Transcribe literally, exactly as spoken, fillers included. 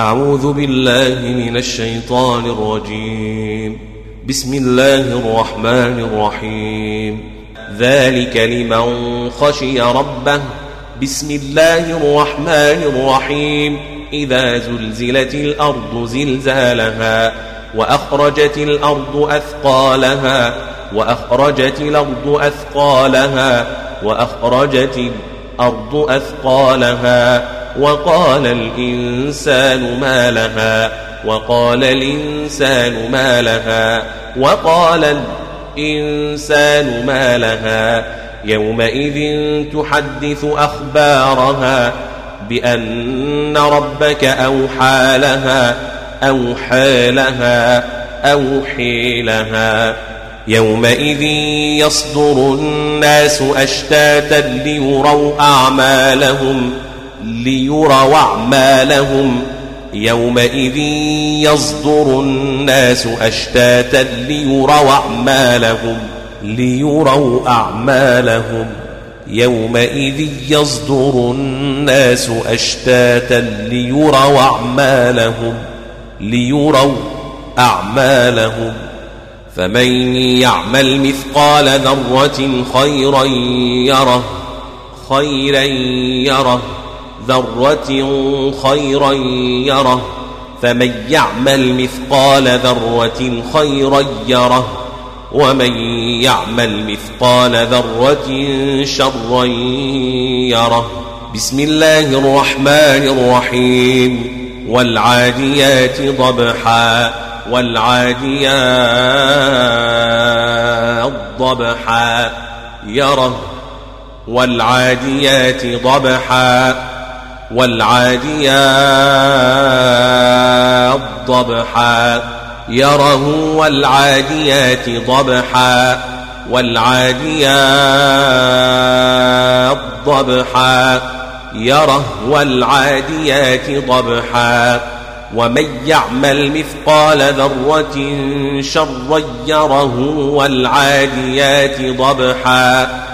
أعوذ بالله من الشيطان الرجيم. بسم الله الرحمن الرحيم. ذلك لمن خشي ربه. بسم الله الرحمن الرحيم. إذا زلزلت الأرض زلزالها وأخرجت الأرض أثقالها وأخرجت الأرض أثقالها وأخرجت الأرض أثقالها وقال الإنسان ما لها وقال الإنسان ما لها وقال الإنسان ما لها يومئذ تحدث أخبارها بأن ربك أوحى لها أوحى لها أوحي لها يومئذ يصدر الناس أشتاتا ليروا أعمالهم ليروا أعمالهم يومئذ يصدر الناس أشتاتا ليروا أعمالهم ليروا أعمالهم يومئذ يصدر الناس أشتاتا ليروا أعمالهم ليروا أعمالهم فمن يعمل مثقال ذرة خيرا يره خيرا يره ذرة خيرا يره فمن يعمل مثقال ذرة خيرا يره ومن يعمل مثقال ذرة شرا يره. بسم الله الرحمن الرحيم. والعاديات ضبحا والعاديات ضبحا يره والعاديات ضبحا والعاديات ضبحا يره والعاديات ضبحا والعاديات ضبحا يره والعاديات ضبحا ومن يعمل مثقال ذرة شرا يره والعاديات ضبحا